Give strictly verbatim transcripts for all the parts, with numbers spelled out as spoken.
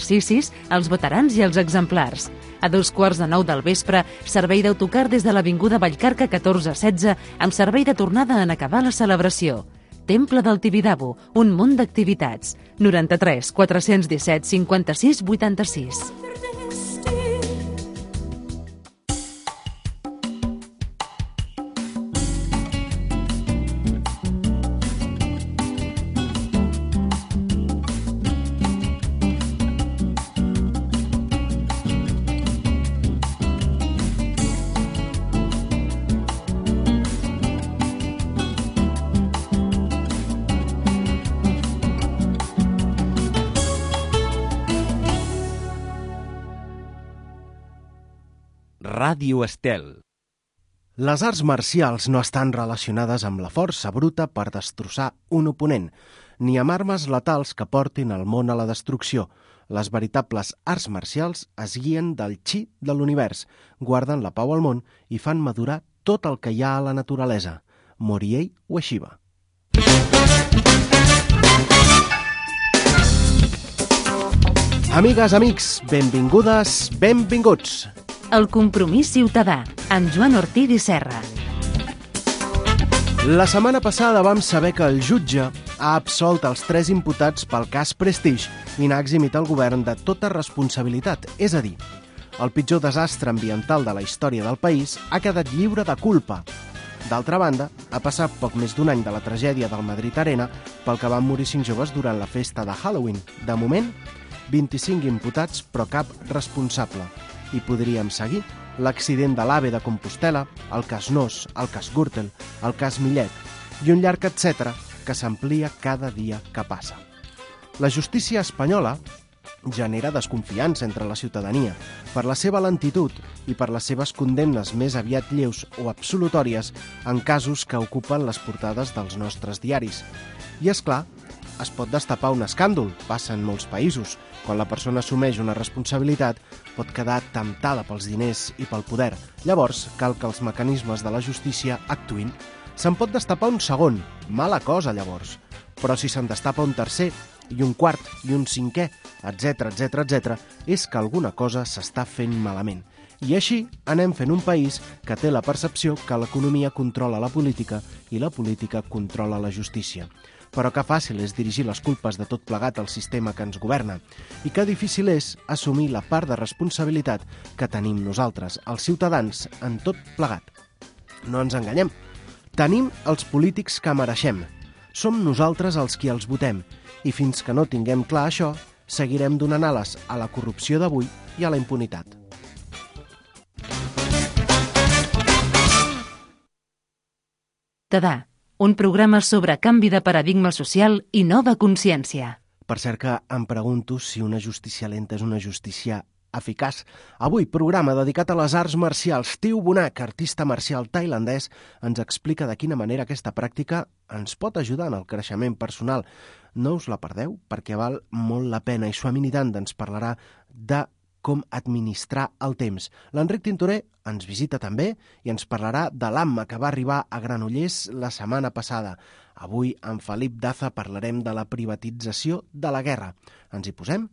exercicis, els veterans i els exemplars. A dos quarts de nou del vespre, servei d'autocar des de l'Avinguda Vallcarca catorze setze amb servei de tornada en acabar la celebració. Temple del Tibidabo, un munt d'activitats. noranta-tres quatre-cents disset cinquanta-sis vuitanta-sis. Ràdio Estel. Les arts marcials no estan relacionades amb la força bruta per destrossar un oponent, ni amb armes letals que portin el món a la destrucció. Les veritables arts marcials es guien del chi de l'univers, guarden la pau al món i fan madurar tot el que hi ha a la naturalesa. Moriei Ueshiba. Amigues, amics, benvingudes, benvinguts. El compromís ciutadà, amb Joan Ortiz i Serra. La setmana passada vam saber que el jutge ha absolt els tres imputats pel cas Prestige i n'ha eximit el govern de tota responsabilitat, és a dir, el pitjor desastre ambiental de la història del país ha quedat lliure de culpa. D'altra banda, ha passat poc més d'un any de la tragèdia del Madrid Arena pel que van morir cinc joves durant la festa de Halloween. De moment, vint-i-cinc imputats, però cap responsable. I podríem seguir l'accident de l'AVE de Compostela, el cas Nos, el cas Gürtel, el cas Millet i un llarg etcètera que s'amplia cada dia que passa. La justícia espanyola genera desconfiança entre la ciutadania per la seva lentitud i per les seves condemnes més aviat lleus o absolutòries en casos que ocupen les portades dels nostres diaris. I és clar, es pot destapar un escàndol, passa en molts països. Quan la persona assumeix una responsabilitat, pot quedar temptada pels diners i pel poder. Llavors, cal que els mecanismes de la justícia actuïn. Se'n pot destapar un segon, mala cosa llavors. Però si se'n destapa un tercer, i un quart, i un cinquè, etcètera, etcètera, etcètera, és que alguna cosa s'està fent malament. I així anem fent un país que té la percepció que l'economia controla la política i la política controla la justícia. Però que fàcil és dirigir les culpes de tot plegat al sistema que ens governa i que difícil és assumir la part de responsabilitat que tenim nosaltres, els ciutadans, en tot plegat. No ens enganyem. Tenim els polítics que mereixem. Som nosaltres els qui els votem i fins que no tinguem clar això, seguirem donant ales a la corrupció d'avui i a la impunitat. Tadà. Un programa sobre canvi de paradigma social i nova consciència. Per cert que em pregunto si una justícia lenta és una justícia eficaç. Avui, programa dedicat a les arts marcials. Tiu Bonac, artista marcial tailandès, ens explica de quina manera aquesta pràctica ens pot ajudar en el creixement personal. No us la perdeu, perquè val molt la pena. I Swami Nidanda ens parlarà de com administrar el temps. L'Enric Tintorer ens visita també i ens parlarà de l'Amma que va arribar a Granollers la setmana passada. Avui, amb Felip Daza, parlarem de la privatització de la guerra. Ens hi posem?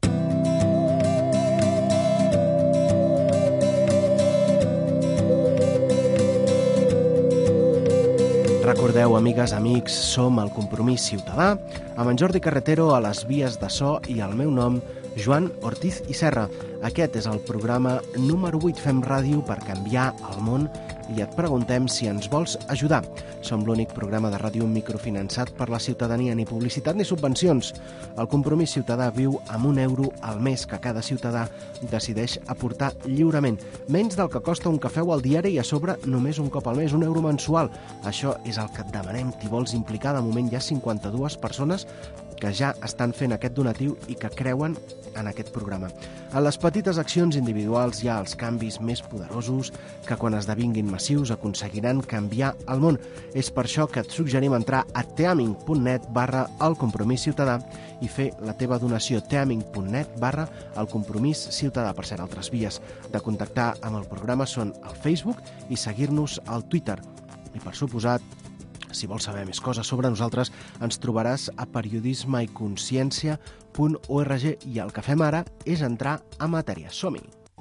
Recordeu, amigues, amics, som el Compromís Ciutadà, amb en Jordi Carretero a les vies de so i el meu nom, Joan Ortiz i Serra. Aquest és el programa número vuit. Fem ràdio per canviar el món i et preguntem si ens vols ajudar. Som l'únic programa de ràdio microfinançat per la ciutadania, ni publicitat ni subvencions. El Compromís Ciutadà viu amb un euro al mes que cada ciutadà decideix aportar lliurement. Menys del que costa un cafè o el diari i a sobre només un cop al mes, un euro mensual. Això és el que et demanem. T'hi vols implicar? De moment hi ha cinquanta-dues persones que ja estan fent aquest donatiu i que creuen en aquest programa. En les petites accions individuals hi ha els canvis més poderosos que quan esdevinguin massius aconseguiran canviar el món. És per això que et suggerim entrar a teaming punt net barra el compromís ciutadà i fer la teva donació. teaming punt net barra el compromís ciutadà. Per cert, altres vies de contactar amb el programa són el Facebook i seguir-nos al Twitter. I per suposat, Si vols saber més coses sobre nosaltres, ens trobaràs a periodisme i consciència punt org i el que fem ara és entrar a matèria. Som-hi!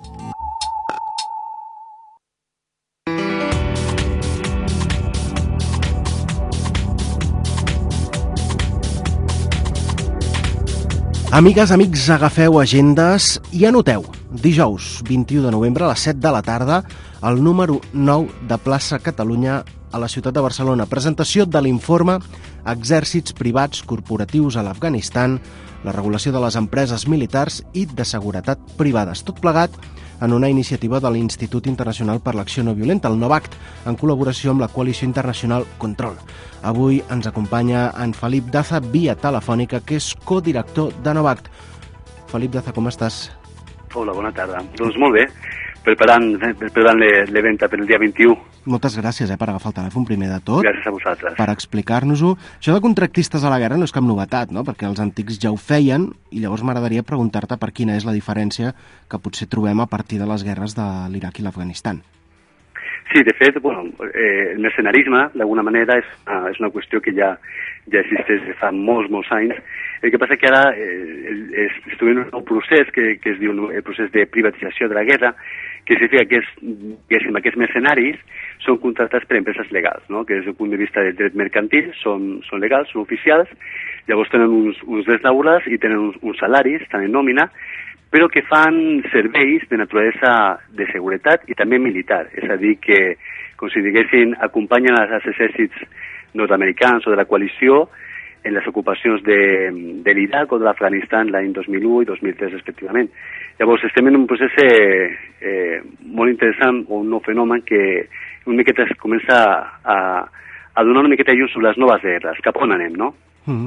Amigues, amics, agafeu agendes i anoteu. Dijous, vint-i-u de novembre, a les set de la tarda, al número nou de Plaça Catalunya, a la ciutat de Barcelona. Presentació de l'informe Exèrcits privats corporatius a l'Afganistan, la regulació de les empreses militars i de seguretat privades. Tot plegat en una iniciativa de l'Institut Internacional per l'Acció No Violenta, el NOVACT, en col·laboració amb la Coalició Internacional Control. Avui ens acompanya en Felip Daza, via telefònica, que és codirector de NOVACT. Felip Daza, com estàs? Hola, bona tarda. Doncs molt bé, preparant, preparant l'event per el dia vint-i-u. Moltes gràcies eh, per agafar el telèfon, primer de tot. Gràcies a vosaltres. Per explicar-nos-ho. Això de contractistes a la guerra no és cap novetat, no? Perquè els antics ja ho feien, i llavors m'agradaria preguntar-te per quina és la diferència que potser trobem a partir de les guerres de l'Iraq i l'Afganistan. Sí, de fet, bueno, eh, el mercenarisme, d'alguna manera, és, ah, és una qüestió que ja, ja existeix des de fa molts, molts anys. El que passa que ara eh, es trobem un nou procés que, que es diu el procés de privatització de la guerra, que significa que, és, que aquests mercenaris són contractats per empreses legals, no? Que des del punt de vista del dret mercantil són, són legals, són oficials, llavors tenen uns, uns drets laborals i tenen uns, uns salaris, estan en nòmina, però que fan serveis de naturalesa de seguretat i també militar. És a dir, que, com si diguessin, acompanyen els exèrcits nord-americans o de la coalició en les ocupacions de, de l'Iraq o de l'Afganistan l'any dos mil u i dos mil tres, respectivament. Llavors, estem en un procés eh, eh, molt interessant, o un nou fenomen que una miqueta es comença a, a donar una miqueta llum sobre les noves guerres, cap on anem, no? Mm-hmm.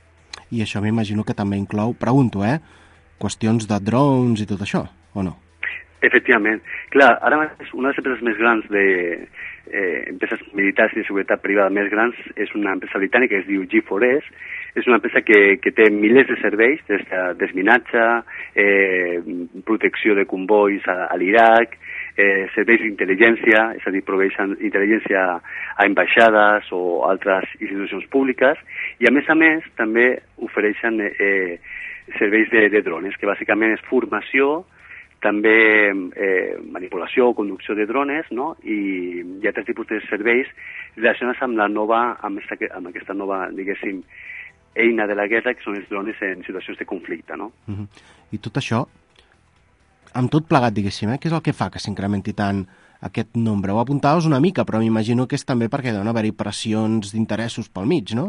I això m'imagino que també inclou, pregunto, eh, qüestions de drones i tot això, o no? Efectivament. Clar, ara mateix una de les empreses més grans de eh, empreses militars i de seguretat privada més grans és una empresa britànica que es diu G quatre S. És una empresa que, que té milers de serveis, des de desminatge, eh, protecció de convois a, a l'Iraq, eh, serveis d'intel·ligència, és a dir, proveeixen intel·ligència a ambaixades o altres institucions públiques, i a més a més també ofereixen eh, serveis de, de drones, que bàsicament és formació, també eh, manipulació o conducció de drones, no? I hi ha altres tipus de serveis relacionats amb la nova, amb, esta, amb aquesta nova, diguéssim, eina de la guerra, que són els drones en situacions de conflicte, no? Uh-huh. I tot això, amb tot plegat, diguéssim, eh? Què és el que fa que s'incrementi tant aquest nombre? Ho apuntaves una mica, però m'imagino que és també perquè deuen haver-hi pressions d'interessos pel mig, no?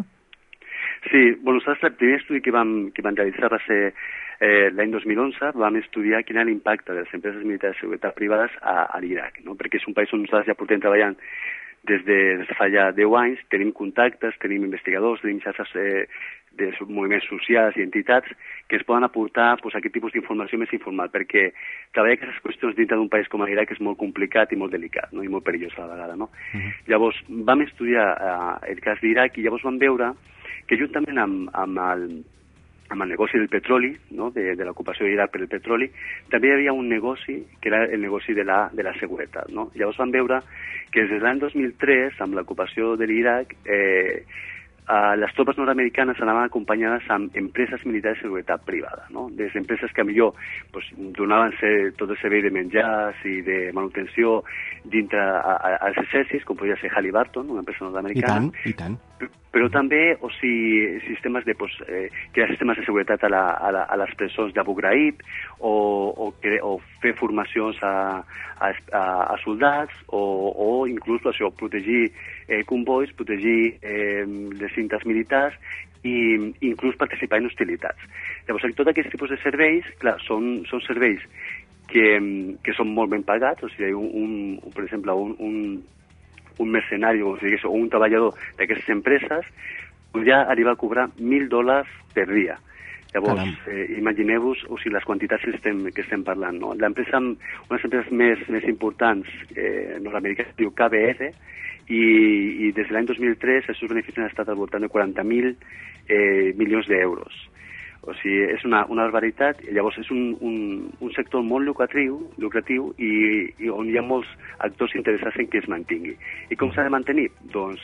Sí, bueno, nosaltres el primer estudi que vam, que vam realitzar va ser eh, l'any dos mil onze, vam estudiar quin era l'impacte de les empreses militars de seguretat privades a, a l'Iraq, no? Perquè és un país on nosaltres ja portem treballant des de, des de fa ja deu anys, tenim contactes, tenim investigadors, tenim xarxes eh, de moviments socials i entitats que ens poden aportar pues, aquest tipus d'informació més informal, perquè treballar aquestes qüestions dintre d'un país com l'Iraq és molt complicat i molt delicat, no? I molt perillós a la vegada, no? Uh-huh. Llavors, vam estudiar eh, el cas d'Iraq i llavors vam veure que juntament amb, amb, el, amb el negoci del petroli, no? de, de l'ocupació d'Iraq per el petroli, també hi havia un negoci que era el negoci de la, de la seguretat, no? Llavors vam veure que des de l'any dos mil tres, amb l'ocupació de l'Iraq, eh, Uh, les tropes nord-americanes anaven acompanyades amb empreses militars de seguretat privada, no? Des d'empreses que millor pues, donaven ser, tot el servei de menjars i de manutenció dintre a, a, als exèrcits, com podria ser Halliburton, una empresa nord-americana. I tant, i tant. Però també, o sigui, sistemes de, pues, eh, crear sistemes de seguretat a, la, a, la, a les presons d'Abu Ghraib o, o, cre o fer formacions a, a, a soldats o, o inclús això, protegir eh, convois, protegir eh, les cintes militars i inclús participar en hostilitats. Llavors, tot aquest tipus de serveis, clar, són, són serveis que, que són molt ben pagats, o sigui, un, un, per exemple, un, un un mercenari o, o un treballador d'aquestes empreses podria arribar a cobrar mil dòlars per dia. Llavors, eh, imagineu-vos o sigui, les quantitats que estem, que estem parlant. No? L'empresa, una de les empreses més, més importants eh, nord-americanes, diu K B R, i, i des de l'any dos mil tres els seus beneficis han estat al voltant de quaranta mil eh, milions d'euros. O sigui, és una, una barbaritat. Llavors, és un, un, un sector molt lucratiu, lucratiu i, i on hi ha molts actors interessats en que es mantingui. I com s'ha de mantenir? Doncs,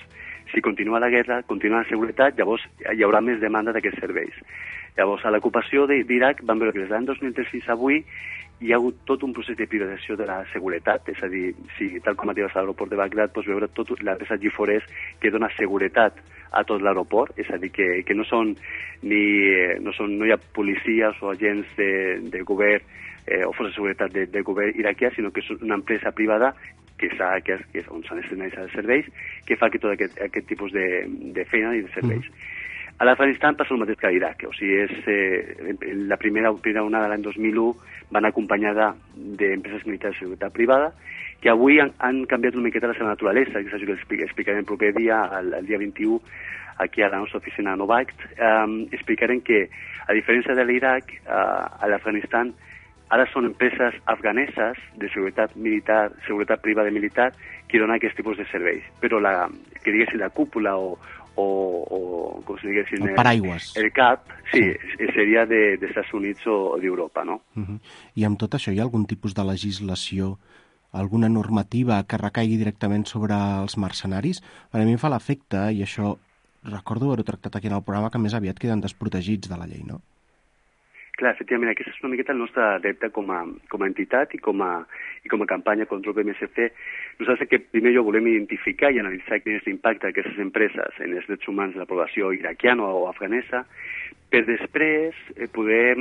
si continua la guerra, continua la seguretat, llavors hi haurà més demanda d'aquests serveis. Llavors, a l'ocupació d'Iraq vam veure que des de l'any dos mil tres fins avui hi ha hagut tot un procés de privatització de la seguretat, és a dir, si tal com arribes a l'aeroport de Bagdad pots veure tot l'empresa G quatre S que dona seguretat a tot l'aeroport, és a dir, que, que no són ni no, són, no hi ha policies o agents de, de govern eh, o forces de seguretat de, de govern iraquià, sinó que és una empresa privada que, que, és, que és on s'han externalitzat els serveis, que fa que tot aquest, aquest tipus de, de feina i de serveis. Mm. A l'Afganistan passa el mateix que a Iraq, o sigui, és, eh, la primera, primera onada de l'any dos mil u van acompanyada d'empreses militars de seguretat privada, que avui han, han canviat una miqueta la seva naturalesa, que és això que explicarem el proper dia, el, el dia vint-i-u, aquí a la nostra oficina a Novact, um, explicarem que, a diferència de l'Iraq, uh, a l'Afganistan, ara són empreses afganeses de seguretat militar, seguretat privada militar, que donen aquest tipus de serveis. Però la, que diguéssim, la cúpula o, o, o com si diguéssim... El paraigües. El, el cap, sí, sí. seria de, dels Estats Units o, o d'Europa, no? Uh -huh. I amb tot això hi ha algun tipus de legislació, alguna normativa que recaigui directament sobre els mercenaris? A mi em fa l'efecte, i això recordo haver-ho tractat aquí en el programa, que més aviat queden desprotegits de la llei, no? Clar, efectivament, aquest és una miqueta el nostre repte com a, com a entitat i com a, i com a campanya contra el P M S C. Nosaltres que primer lloc volem identificar i analitzar quin és l'impacte d'aquestes empreses en els drets humans de la població iraquiana o afganesa, per després eh, poder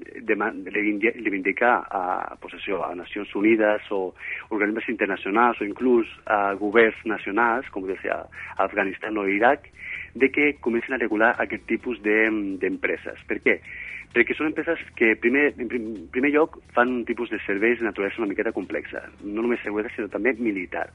reivindicar a, pues això, a Nacions Unides o organismes internacionals o inclús a governs nacionals, com pot ser a Afganistan o Iraq, de que comencin a regular aquest tipus d'empreses. De, per què? Perquè són empreses que, primer, en primer lloc, fan un tipus de serveis de naturalesa una miqueta complexa, no només seguretat, sinó també militar.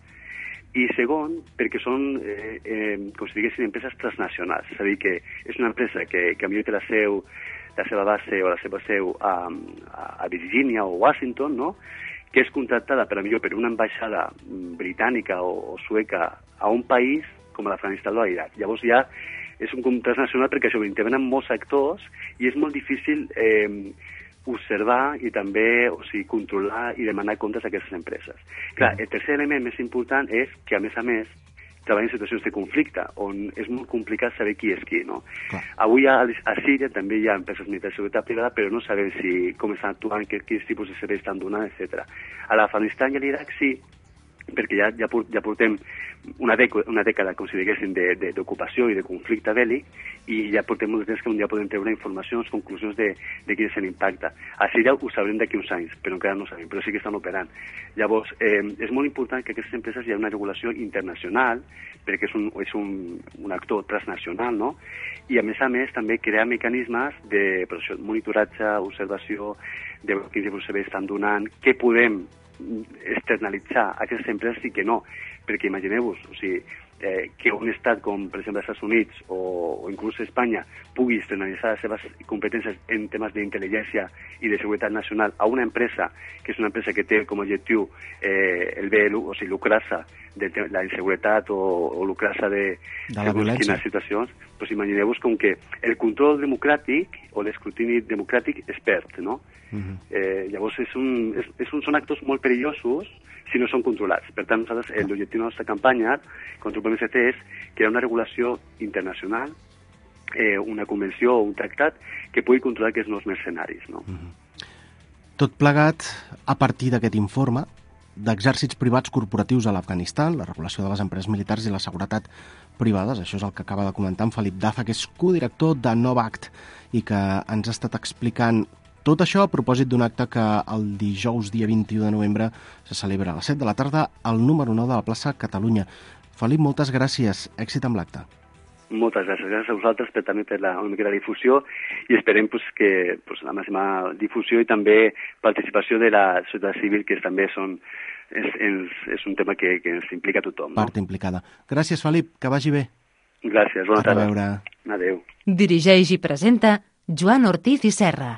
I segon, perquè són, eh, eh, com si diguéssim, empreses transnacionals, és a dir, que és una empresa que, que millor té la, seu, la seva base o la seva seu a, a Virgínia o Washington, no?, que és contractada per, millor, per una ambaixada britànica o, o sueca a un país com l'Afganistan o l'Iraq. Llavors ja és un contrast nacional perquè això intervenen molts actors i és molt difícil eh, observar i també, o sigui, controlar i demanar comptes a aquestes empreses. Clar, el tercer element més important és que, a més a més, treballen en situacions de conflicte, on és molt complicat saber qui és qui, no? Clar. Avui a, a Síria també hi ha empreses militars de seguretat privada, però no sabem si, com estan actuant, quins tipus de serveis estan donant, etcètera. A l'Afganistan i a l'Iraq sí, perquè ja, ja, ja portem una dècada, una dècada com si diguéssim, d'ocupació i de conflicte bèl·lic, i ja portem molt de temps que un dia podem treure informacions, conclusions de, de quin és l'impacte. A Síria ho sabrem d'aquí uns anys, però encara no ho sabem, però sí que estan operant. Llavors, eh, és molt important que aquestes empreses hi ha una regulació internacional, perquè és un, és un, un actor transnacional, no? I a més a més també crear mecanismes de això, monitoratge, observació, de quins serveis estan donant, què podem externalitzar a aquestes empreses i que no, perquè imagineu-vos, o sigui, eh, que un estat com, per exemple, els Estats Units o, o inclús Espanya pugui externalitzar les seves competències en temes d'intel·ligència i de seguretat nacional a una empresa, que és una empresa que té com a objectiu eh, el bé, o sigui, lucrar-se de la inseguretat o, o lucrar-se de, de la violència. Situacions, doncs imagineu-vos com que el control democràtic o l'escrutini democràtic es perd, no? Uh -huh. eh, llavors és un, és, és un, són actors molt perillosos si no són controlats. Per tant, nosaltres, l'objectiu de la nostra campanya contra el P M S C és crear una regulació internacional, eh, una convenció o un tractat que pugui controlar aquests nous mercenaris, no? Uh-huh. Tot plegat a partir d'aquest informe d'exèrcits privats corporatius a l'Afganistan, la regulació de les empreses militars i la seguretat privades. Això és el que acaba de comentar en Felip Daza, que és codirector de Novact i que ens ha estat explicant tot això a propòsit d'un acte que el dijous, dia vint-i-u de novembre, se celebra a les set de la tarda al número nou de la plaça Catalunya. Felip, moltes gràcies. Èxit amb l'acte. Moltes gràcies. Gràcies a vosaltres per, també per la, una mica la difusió i esperem pues, que pues, la màxima difusió i també participació de la societat civil, que també són, és, és, és un tema que, que ens implica a tothom. No? Part implicada. Gràcies, Felip. Que vagi bé. Gràcies. Bona tarda. A reveure. Adéu. Dirigeix i presenta Joan Ortiz i Serra.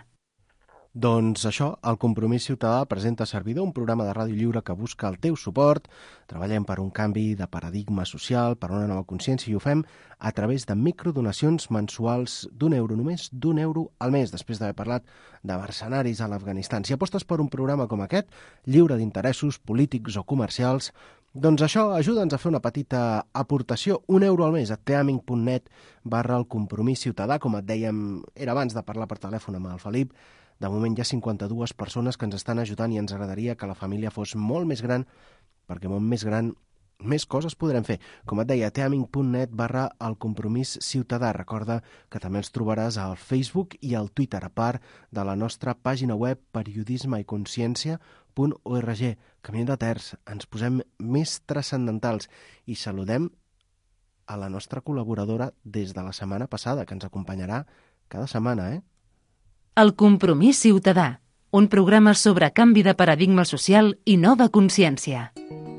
Doncs això, el Compromís Ciutadà presenta Servidor, un programa de ràdio lliure que busca el teu suport. Treballem per un canvi de paradigma social, per una nova consciència, i ho fem a través de microdonacions mensuals d'un euro, només d'un euro al mes, després d'haver parlat de mercenaris a l'Afganistan. Si apostes per un programa com aquest, lliure d'interessos polítics o comercials, Doncs això, ajuda'ns a fer una petita aportació, un euro al mes a teaming.net barra el compromís ciutadà. Com et dèiem, era abans de parlar per telèfon amb el Felip. De moment hi ha cinquanta-dues persones que ens estan ajudant i ens agradaria que la família fos molt més gran, perquè molt més gran, més coses podrem fer. Com et deia, teaming.net barra el compromís ciutadà. Recorda que també ens trobaràs al Facebook i al Twitter, a part de la nostra pàgina web periodisme i consciència punt org. Camí de Terç, ens posem més transcendentals i saludem a la nostra col·laboradora des de la setmana passada, que ens acompanyarà cada setmana, eh? El compromís ciutadà, un programa sobre canvi de paradigma social i nova consciència.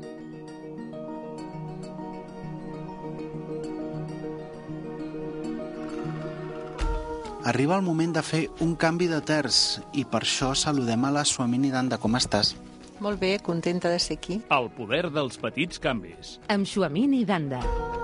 Arriba el moment de fer un canvi de terç i per això saludem a la Suamini Danda. Com estàs? Molt bé, contenta de ser aquí. El poder dels petits canvis. Amb Xuamini Danda.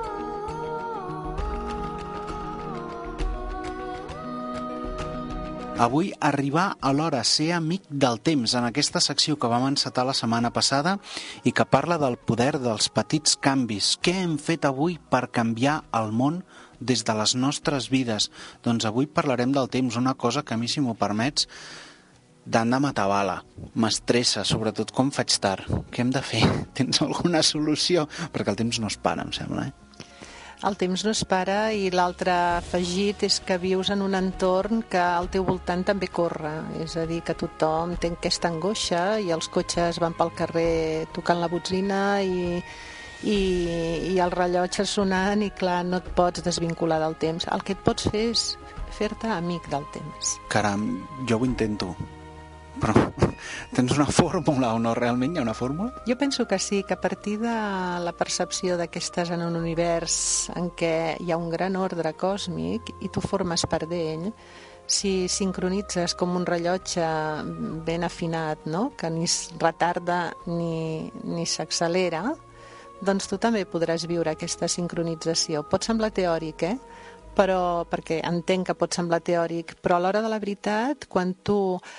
Avui arribar a l'hora, ser amic del temps, en aquesta secció que vam encetar la setmana passada i que parla del poder dels petits canvis. Què hem fet avui per canviar el món des de les nostres vides? Doncs avui parlarem del temps, una cosa que a mi, si m'ho permets, d'anda matabala, m'estressa, sobretot quan faig tard. Què hem de fer? Tens alguna solució? Perquè el temps no es para, em sembla, eh? El temps no es para i l'altre afegit és que vius en un entorn que al teu voltant també corre. És a dir, que tothom té aquesta angoixa i els cotxes van pel carrer tocant la botzina i, i, i el rellotge sonant i clar, no et pots desvincular del temps. El que et pots fer és fer-te amic del temps. Caram, jo ho intento. Però tens una fórmula o no? Realment hi ha una fórmula? Jo penso que sí, que a partir de la percepció de que estàs en un univers en què hi ha un gran ordre còsmic i tu formes part d'ell, si sincronitzes com un rellotge ben afinat, no? Que ni es retarda ni, ni s'accelera, doncs tu també podràs viure aquesta sincronització. Pot semblar teòric, eh? Però, perquè entenc que pot semblar teòric, però a l'hora de la veritat, quan tu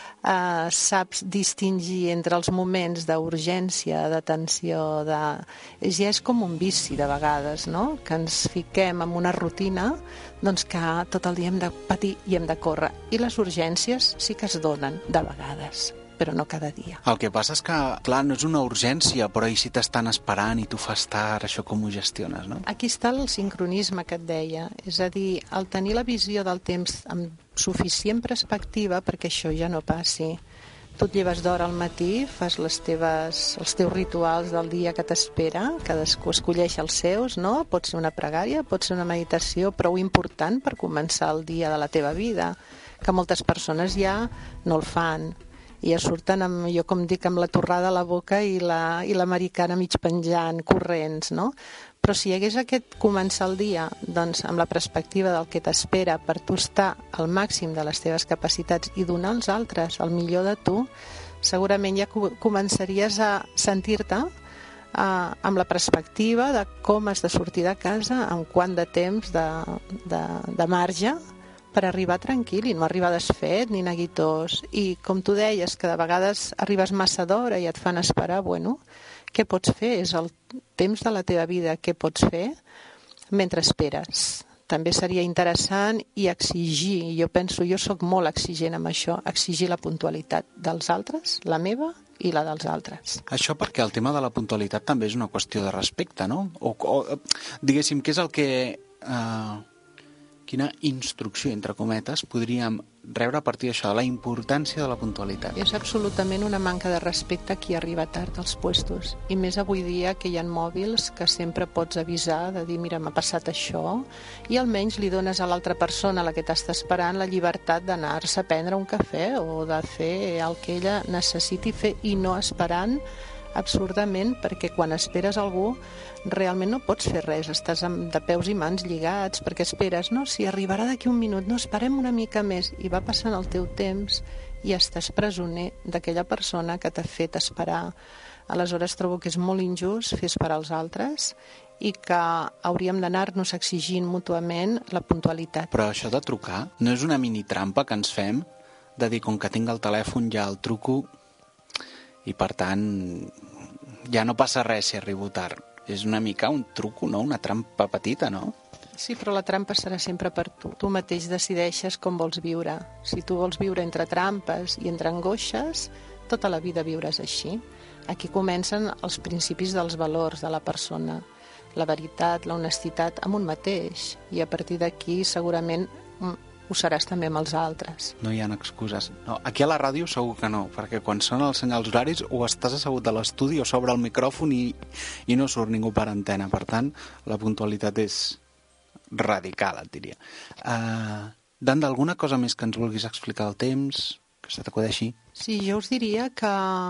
eh, saps distingir entre els moments d'urgència, de tensió, de... ja és com un vici de vegades, no? Que ens fiquem en una rutina doncs que tot el dia hem de patir i hem de córrer. I les urgències sí que es donen de vegades, però no cada dia. El que passa és que, clar, no és una urgència, però i si t'estan esperant i tu fas tard, això com ho gestiones, no? Aquí està el sincronisme que et deia, és a dir, el tenir la visió del temps amb suficient perspectiva perquè això ja no passi. Tu et lleves d'hora al matí, fas les teves, els teus rituals del dia que t'espera, cadascú escolleix els seus, no? Pot ser una pregària, pot ser una meditació prou important per començar el dia de la teva vida, que moltes persones ja no el fan. I ja surten, amb, jo com dic, amb la torrada a la boca i la, i l'americana mig penjant, corrents, no? Però si hi hagués aquest començar el dia doncs, amb la perspectiva del que t'espera per tu estar al màxim de les teves capacitats i donar als altres el millor de tu, segurament ja començaries a sentir-te eh, amb la perspectiva de com has de sortir de casa, amb quant de temps de, de, de marge, per arribar tranquil i no arribar desfet ni neguitós. I com tu deies, que de vegades arribes massa d'hora i et fan esperar, bueno, què pots fer? És el temps de la teva vida, què pots fer mentre esperes? També seria interessant i exigir, jo penso, jo sóc molt exigent amb això, exigir la puntualitat dels altres, la meva i la dels altres. Això perquè el tema de la puntualitat també és una qüestió de respecte, no? O, o diguéssim, què és el que... Eh... Quina instrucció, entre cometes, podríem rebre a partir d'això, la importància de la puntualitat? És absolutament una manca de respecte a qui arriba tard als puestos. I més avui dia que hi ha mòbils que sempre pots avisar de dir, mira, m'ha passat això, i almenys li dones a l'altra persona, a la que t'està esperant, la llibertat d'anar-se a prendre un cafè o de fer el que ella necessiti fer i no esperant absurdament, perquè quan esperes algú realment no pots fer res, estàs de peus i mans lligats perquè esperes, no? Si arribarà d'aquí un minut, no, esperem una mica més, i va passant el teu temps i estàs presoner d'aquella persona que t'ha fet esperar. Aleshores trobo que és molt injust fer esperar els altres i que hauríem d'anar-nos exigint mútuament la puntualitat. Però això de trucar no és una mini trampa que ens fem de dir, com que tinc el telèfon ja el truco i per tant ja no passa res si arribo tard. És una mica un truco, no? Una trampa petita, no? Sí, però la trampa serà sempre per tu. Tu mateix decideixes com vols viure. Si tu vols viure entre trampes i entre angoixes, tota la vida viuràs així. Aquí comencen els principis dels valors de la persona. La veritat, la honestitat amb un mateix. I a partir d'aquí segurament ho seràs també amb els altres. No hi ha excuses. No, aquí a la ràdio segur que no, perquè quan sonen els senyals horaris o estàs assegut a l'estudi o s'obre el micròfon i, i no surt ningú per antena. Per tant, la puntualitat és radical, et diria. Uh, Danda, alguna cosa més que ens vulguis explicar del temps, que se t'acudeixi? Sí, jo us diria que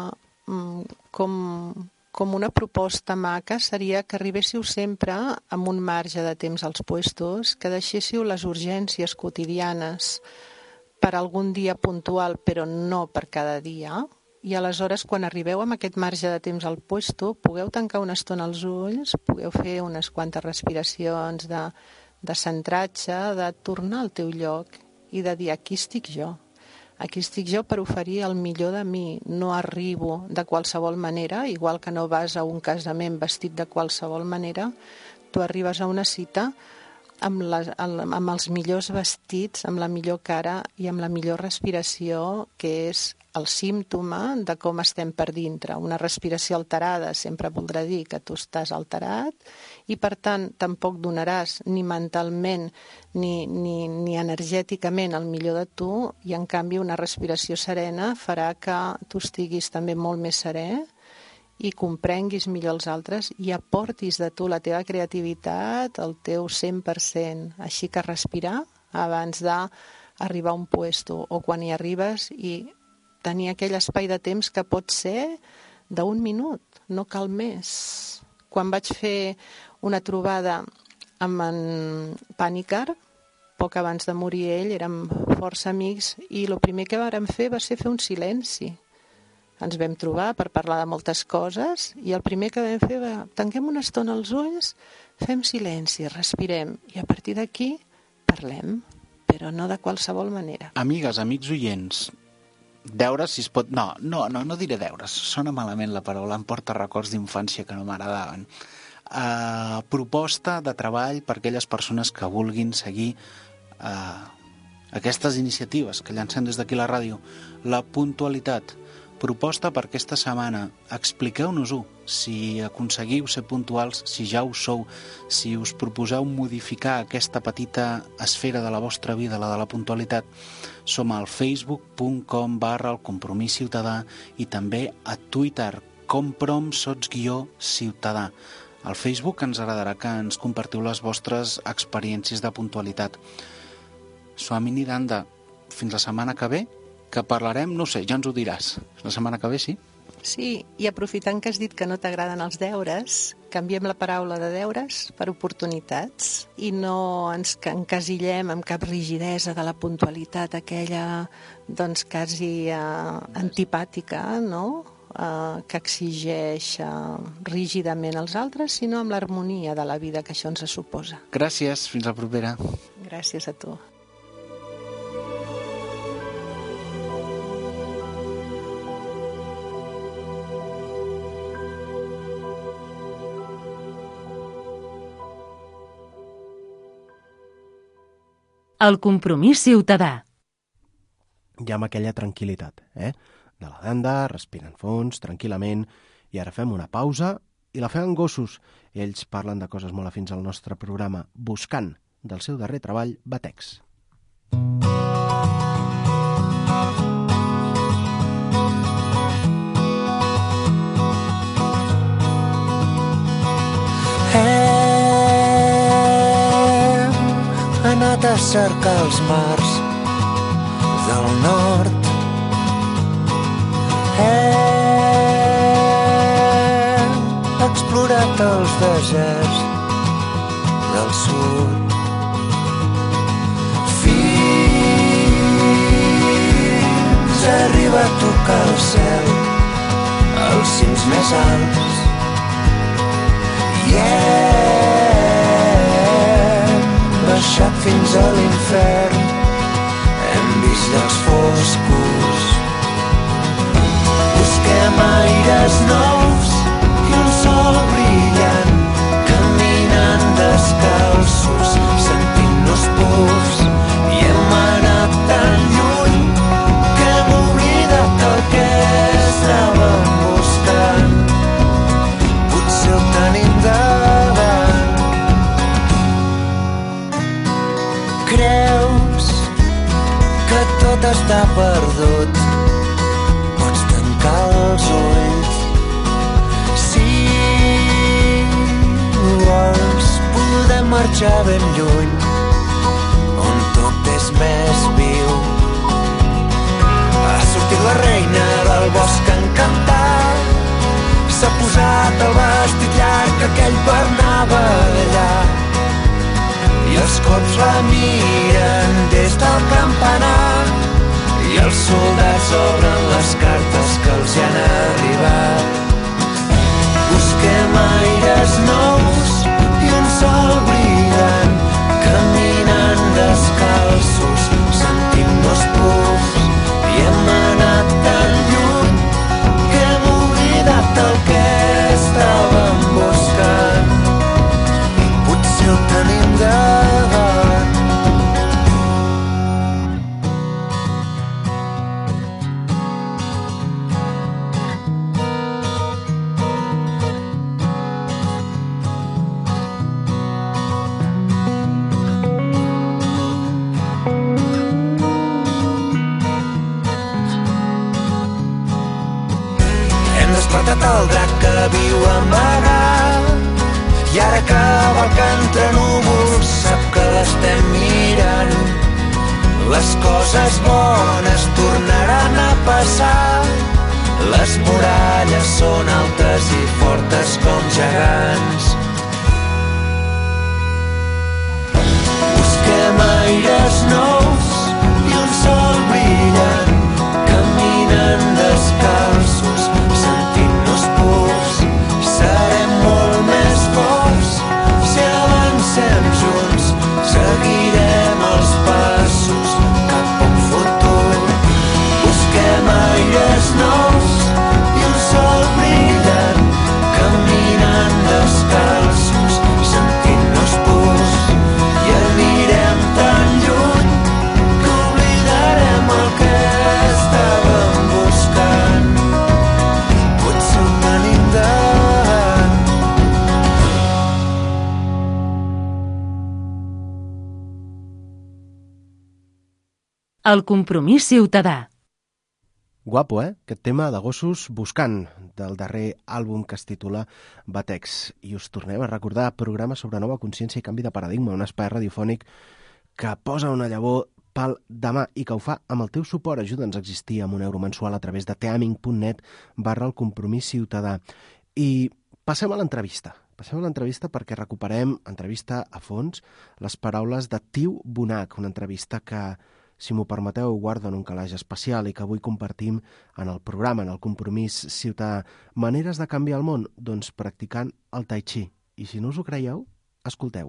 mm, com, com una proposta maca seria que arribéssiu sempre amb un marge de temps als puestos, que deixéssiu les urgències quotidianes per algun dia puntual, però no per cada dia, i aleshores quan arribeu amb aquest marge de temps al puesto pugueu tancar una estona els ulls, pugueu fer unes quantes respiracions de de centratge, de tornar al teu lloc i de dir aquí estic jo. Aquí estic jo per oferir el millor de mi. No arribo de qualsevol manera, igual que no vas a un casament vestit de qualsevol manera, tu arribes a una cita amb, les, amb els millors vestits, amb la millor cara i amb la millor respiració, que és el símptoma de com estem per dintre. Una respiració alterada sempre voldrà dir que tu estàs alterat i, per tant, tampoc donaràs ni mentalment ni, ni, ni energèticament el millor de tu, i, en canvi, una respiració serena farà que tu estiguis també molt més serè i comprenguis millor els altres i aportis de tu la teva creativitat, el teu cent per cent. Així que respirar abans d'arribar a un puesto, o quan hi arribes, i tenir aquell espai de temps que pot ser d'un minut, no cal més. Quan vaig fer una trobada amb en Pànicar, poc abans de morir ell, érem força amics, i el primer que vàrem fer va ser fer un silenci. Ens vam trobar per parlar de moltes coses, i el primer que vam fer va tanquem una estona els ulls, fem silenci, respirem, i a partir d'aquí parlem, però no de qualsevol manera. Amigues, amics oients, deures, si es pot... No, no, no, no diré deures, sona malament la paraula, em porta records d'infància que no m'agradaven. Uh, proposta de treball per aquelles persones que vulguin seguir uh, aquestes iniciatives que llancem des d'aquí la ràdio. La puntualitat. Proposta per aquesta setmana. Expliqueu-nos-ho. Si aconseguiu ser puntuals, si ja ho sou, si us proposeu modificar aquesta petita esfera de la vostra vida, la de la puntualitat, som al facebook punt com barra el compromís ciutadà i també a Twitter, comprom sots guió ciutadà. Al Facebook ens agradarà que ens compartiu les vostres experiències de puntualitat. Swamini Danda, fins la setmana que ve, que parlarem, no sé, ja ens ho diràs. La setmana que ve, sí? Sí, i aprofitant que has dit que no t'agraden els deures, canviem la paraula de deures per oportunitats i no ens encasillem amb cap rigidesa de la puntualitat, aquella doncs quasi eh, antipàtica, no?, eh, que exigeix eh, rígidament als altres, sinó amb l'harmonia de la vida que això ens suposa. Gràcies, fins la propera. Gràcies a tu. El compromís ciutadà. Ja amb aquella tranquil·litat, eh? De la Danda, respirant fons, tranquil·lament, i ara fem una pausa i la fem gossos. Ells parlen de coses molt afins al nostre programa, Buscant, del seu darrer treball, Batex. Anat a cercar els mars del nord. Hem explorat els deserts del sud. Fins a arribar a tocar el cel, els cims més alts. Yeah, baixat fins a l'infern, hem vist llacs foscos. Busquem aires nous i marxar ben lluny, on tot és més viu. Ha sortit la reina del bosc encantat, s'ha posat el vestit llarg que aquell per anar a ballar, i els cops la miren des del campanar, i els soldats obren les cartes que els hi han arribat. Busquem aires nous i un sol brillant, caminant descalços, sentint-nos purs, i hem anat tan lluny que hem oblidat el que estàvem buscant. Potser ho tenim davant. El drac que viu amagat, i ara cavalca entre núvols, sap que l'estem mirant. Les coses bones tornaran a passar, les muralles són altes i fortes com gegants. Busquem aires nous i un sol brillant, caminant descalços, sentint-nos purs, serem molt més forts si avancem junts, seguirem els passos cap a un futur. Busquem aires nous i un sol brillant, caminant descalços, sentint-nos purs, i anirem tan lluny que oblidarem el que estàvem buscant. Potser ho tenim davant. El compromís ciutadà. Guapo, eh? Aquest tema de gossos buscant, del darrer àlbum que es titula Batex. I us tornem a recordar programa sobre nova consciència i canvi de paradigma, un espai radiofònic que posa una llavor pel demà i que ho fa amb el teu suport. Ajuda'ns a existir amb un euro mensual a través de teaming.net barra el compromís ciutadà. I passem a l'entrevista. Passem a l'entrevista perquè recuperem, entrevista a fons, les paraules de Tiu Bonac, una entrevista que, si m'ho permeteu, guarda en un calaix especial i que avui compartim en el programa, en el compromís ciutadà. Maneres de canviar el món? Doncs practicant el tai chi. I si no us ho creieu, escolteu.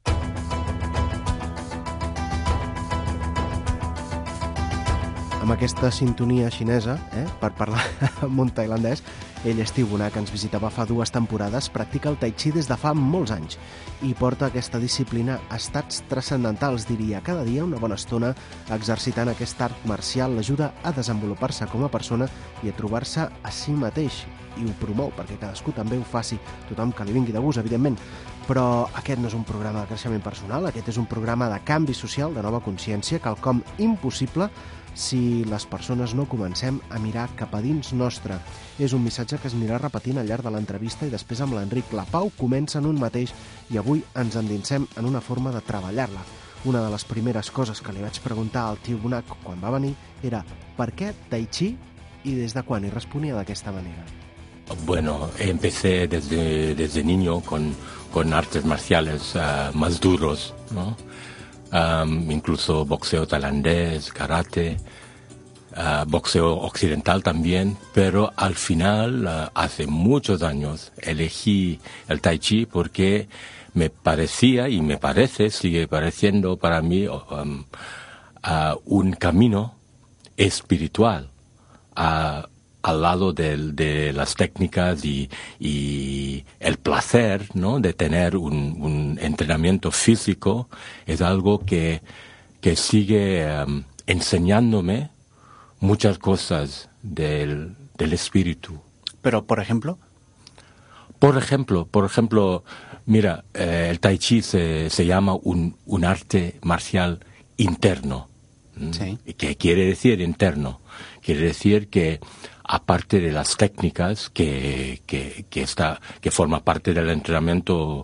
Amb aquesta sintonia xinesa, eh, per parlar en un tailandès, ell és Tiu Bonac, que ens visitava fa dues temporades, practica el tai chi des de fa molts anys i porta aquesta disciplina a estats transcendentals, diria, cada dia una bona estona exercitant aquest art marcial l'ajuda a desenvolupar-se com a persona i a trobar-se a si mateix, i ho promou perquè cadascú també ho faci, tothom que li vingui de gust, evidentment. Però aquest no és un programa de creixement personal, aquest és un programa de canvi social, de nova consciència, quelcom impossible si les persones no comencem a mirar cap a dins nostre. És un missatge que es anirà repetint al llarg de l'entrevista i després amb l'Enric. La pau comença en un mateix i avui ens endinsem en una forma de treballar-la. Una de les primeres coses que li vaig preguntar al Tiu Bonac quan va venir era per què tai chi i des de quan, i responia d'aquesta manera. Bueno, empecé desde, desde niño con, con artes marciales uh, más duros, ¿no? Um, incluso boxeo tailandés, karate, uh, boxeo occidental también, pero al final, uh, hace muchos años, elegí el tai chi porque me parecía y me parece, sigue pareciendo para mí um, uh, un camino espiritual uh, al lado de, de las técnicas y, y el placer, ¿no?, de tener un, un entrenamiento físico. Es algo que, que sigue um, enseñándome muchas cosas del, del espíritu. Pero, por ejemplo... Por ejemplo, por ejemplo, mira, eh, el tai chi se, se llama un, un arte marcial interno. Sí. ¿Qué quiere decir interno? Quiere decir que aparte de las técnicas que, que, que, está, que forma parte del entrenamiento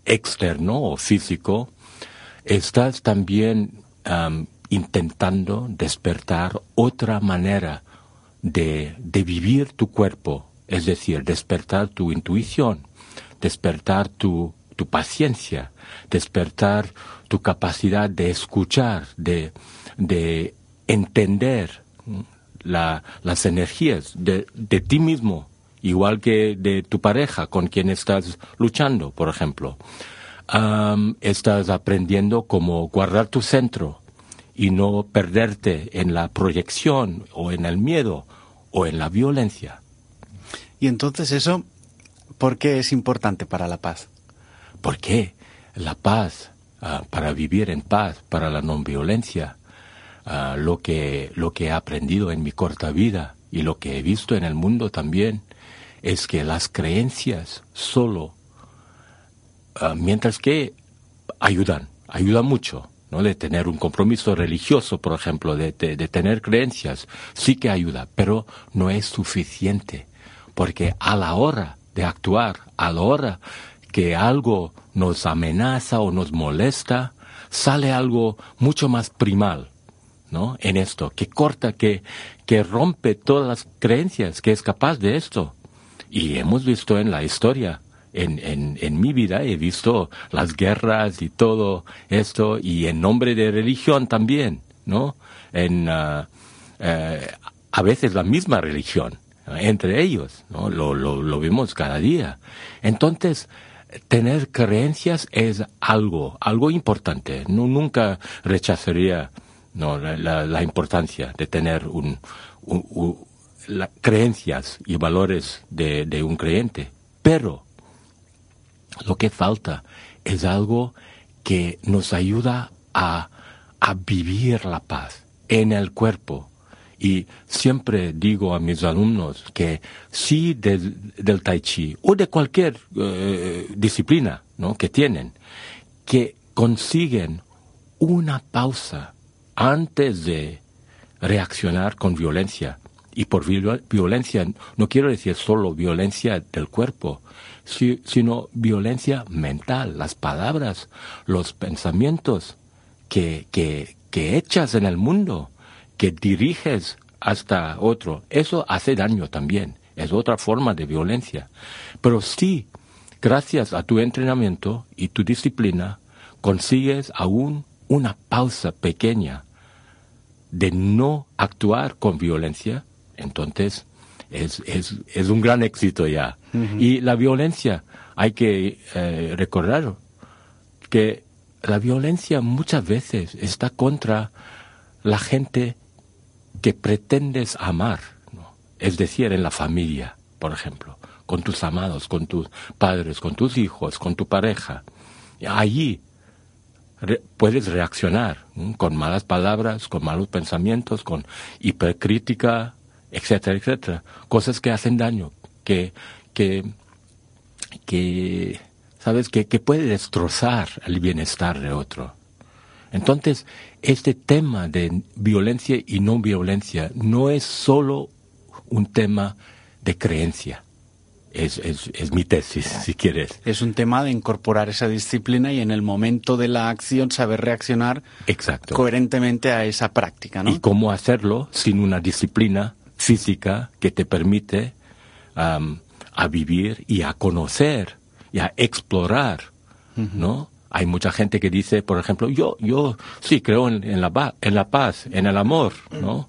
externo o físico, estás también um, intentando despertar otra manera de, de vivir tu cuerpo, es decir, despertar tu intuición, despertar tu, tu paciencia, despertar tu capacidad de escuchar, de, de entender la, las energías de, de ti mismo, igual que de tu pareja con quien estás luchando, por ejemplo. Um, estás aprendiendo cómo guardar tu centro y no perderte en la proyección o en el miedo o en la violencia. Y entonces eso, ¿por qué es importante para la paz? Porque la paz, uh, para vivir en paz, para la no violencia, uh, lo que, lo que he aprendido en mi corta vida y lo que he visto en el mundo también, es que las creencias solo, uh, mientras que ayudan, ayudan mucho, ¿no? De tener un compromiso religioso, por ejemplo, de, de, de tener creencias, sí que ayuda, pero no es suficiente, porque a la hora de actuar, a la hora que algo nos amenaza o nos molesta, sale algo mucho más primal, ¿no? En esto, que corta, que, que rompe todas las creencias, que es capaz de esto. Y hemos visto en la historia, en, en, en mi vida, he visto las guerras y todo esto, y en nombre de religión también, ¿no? En, uh, uh, a veces la misma religión, ¿no? Entre ellos, ¿no? Lo, lo, lo vemos cada día. Entonces, tener creencias es algo, algo importante. No, nunca rechazaría, no, la, la, la importancia de tener un, un, un las creencias y valores de, de un creyente, pero lo que falta es algo que nos ayuda a, a vivir la paz en el cuerpo. Y siempre digo a mis alumnos que si de, del Tai Chi o de cualquier eh, disciplina, ¿no? que tienen, que consiguen una pausa antes de reaccionar con violencia. Y por violencia no quiero decir solo violencia del cuerpo, sino violencia mental, las palabras, los pensamientos que, que, que echas en el mundo, que diriges hasta otro. Eso hace daño también, es otra forma de violencia. Pero sí, gracias a tu entrenamiento y tu disciplina, consigues aún una pausa pequeña de no actuar con violencia. Entonces, es, es, es un gran éxito ya. Uh-huh. Y la violencia, hay que eh, recordar que la violencia muchas veces está contra la gente que pretendes amar, ¿no? Es decir, en la familia, por ejemplo, con tus amados, con tus padres, con tus hijos, con tu pareja. Allí re- puedes reaccionar, ¿no? Con malas palabras, con malos pensamientos, con hipercrítica, etcétera, etcétera, cosas que hacen daño, que, que, que, sabes, que, que puede destrozar el bienestar de otro. Entonces, este tema de violencia y no violencia no es solo un tema de creencia. Es, es, es mi tesis, si quieres. Es un tema de incorporar esa disciplina y en el momento de la acción saber reaccionar Exacto. coherentemente a esa práctica, ¿no? Y cómo hacerlo sin una disciplina física que te permite um, a vivir y a conocer y a explorar, uh-huh. ¿no? Hay mucha gente que dice, por ejemplo, yo yo sí creo en, en, la, en la paz, en el amor, ¿no?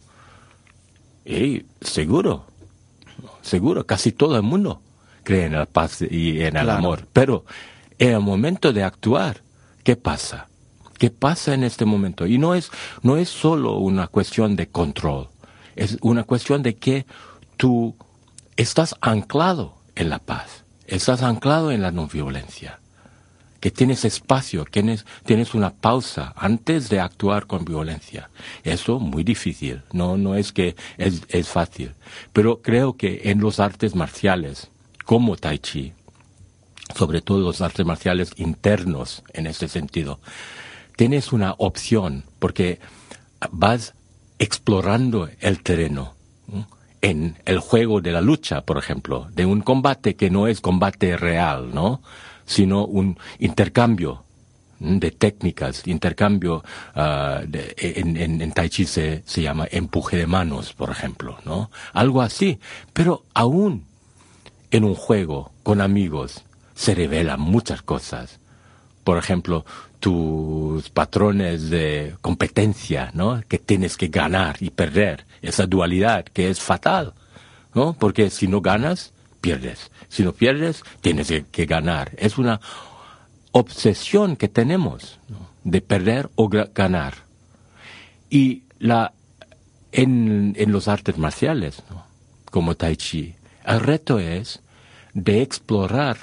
Y seguro, seguro, casi todo el mundo cree en la paz y en el claro. amor. Pero en el momento de actuar, ¿qué pasa? ¿Qué pasa en este momento? Y no es, no es solo una cuestión de control. Es una cuestión de que tú estás anclado en la paz, estás anclado en la no violencia, que tienes espacio, que tienes, tienes una pausa antes de actuar con violencia. Eso muy difícil, no, no es que es, es fácil. Pero creo que en los artes marciales, como Tai Chi, sobre todo los artes marciales internos en este sentido, tienes una opción, porque vas explorando el terreno, ¿no? En el juego de la lucha, por ejemplo, de un combate que no es combate real, ¿no? sino un intercambio de técnicas, intercambio uh, de, en, en, en Tai Chi se, se llama empuje de manos, por ejemplo, ¿no? Algo así. Pero aún en un juego con amigos se revelan muchas cosas. Por ejemplo, tus patrones de competencia, ¿no? Que tienes que ganar y perder. Esa dualidad que es fatal, ¿no? Porque si no ganas, pierdes. Si no pierdes, tienes que, que ganar. Es una obsesión que tenemos, ¿no? De perder o ganar. Y la en, en los artes marciales, ¿no? Como Tai Chi, el reto es de explorar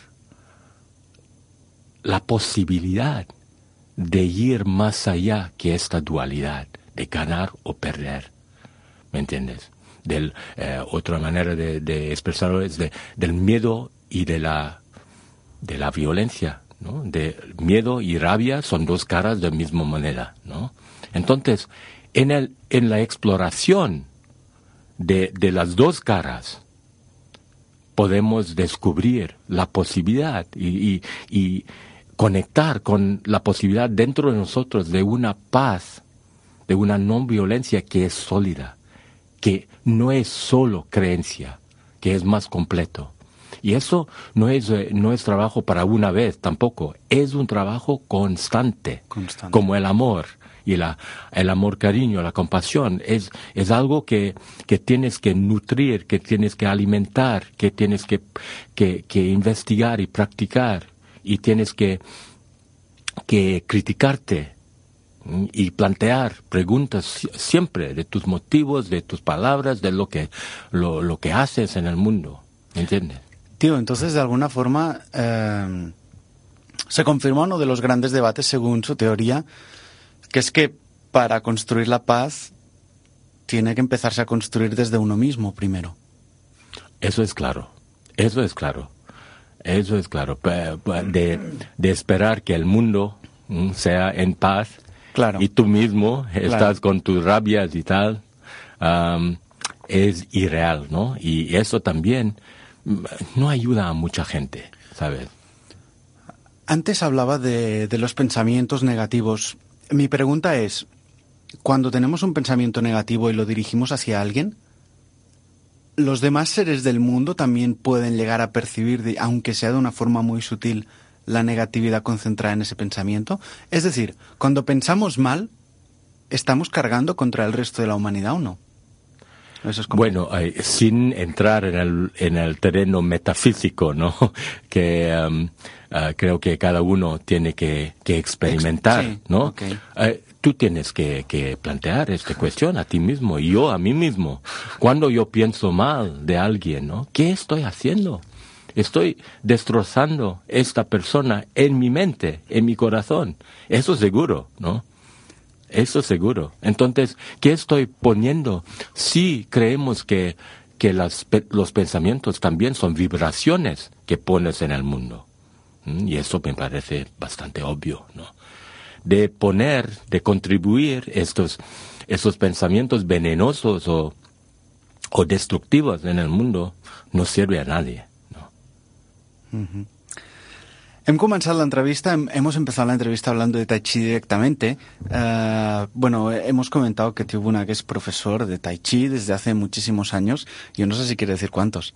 la posibilidad de ir más allá que esta dualidad, de ganar o perder. ¿Me entiendes? Del, eh, otra manera de, de expresarlo es de, del miedo y de la, de la violencia, ¿no? De miedo y rabia son dos caras de la misma moneda, ¿no? Entonces, en, el, en la exploración de, de las dos caras, podemos descubrir la posibilidad y, y, y conectar con la posibilidad dentro de nosotros de una paz, de una no violencia que es sólida, que no es solo creencia, que es más completo. Y eso no es, no es trabajo para una vez tampoco, es un trabajo constante, constante. Como el amor y la, el amor, cariño, la compasión, es, es algo que, que tienes que nutrir, que tienes que alimentar, que tienes que, que, que investigar y practicar, y tienes que, que criticarte y plantear preguntas siempre de tus motivos, de tus palabras, de lo que, lo, lo que haces en el mundo, ¿entiendes? Tío, entonces de alguna forma eh, se confirma uno de los grandes debates según su teoría, que es que para construir la paz tiene que empezarse a construir desde uno mismo primero. Eso es claro, eso es claro, eso es claro. De, de esperar que el mundo sea en paz, claro, y tú mismo estás claro. con tus rabias y tal, um, es irreal, ¿no? Y eso también no ayuda a mucha gente, ¿sabes? Antes hablaba de, de los pensamientos negativos. Mi pregunta es, cuando tenemos un pensamiento negativo y lo dirigimos hacia alguien, ¿los demás seres del mundo también pueden llegar a percibir, de, aunque sea de una forma muy sutil, la negatividad concentrada en ese pensamiento? Es decir, cuando pensamos mal, ¿estamos cargando contra el resto de la humanidad o no? Eso es como... Bueno, eh, sin entrar en el, en el terreno metafísico, ¿no? Que um, uh, creo que cada uno tiene que, que experimentar, sí, ¿no? Okay. Uh, tú tienes que, que plantear esta cuestión a ti mismo y yo a mí mismo. Cuando yo pienso mal de alguien, ¿no? ¿Qué estoy haciendo? Estoy destrozando esta persona en mi mente, en mi corazón. Eso seguro, ¿no? Eso seguro. Entonces, ¿qué estoy poniendo? Sí creemos que, que las, los pensamientos también son vibraciones que pones en el mundo. ¿Mm? Y eso me parece bastante obvio, ¿no? De poner, de contribuir estos, estos pensamientos venenosos o, o destructivos en el mundo no sirve a nadie, ¿no? Uh-huh. Hem començat l'entrevista, hem, hemos empezado la entrevista hablando de Tai Chi directamente. Uh, bueno, hemos comentado que Tio-Buna que es profesor de Tai Chi desde hace muchísimos años. Yo no sé si quiere decir cuántos.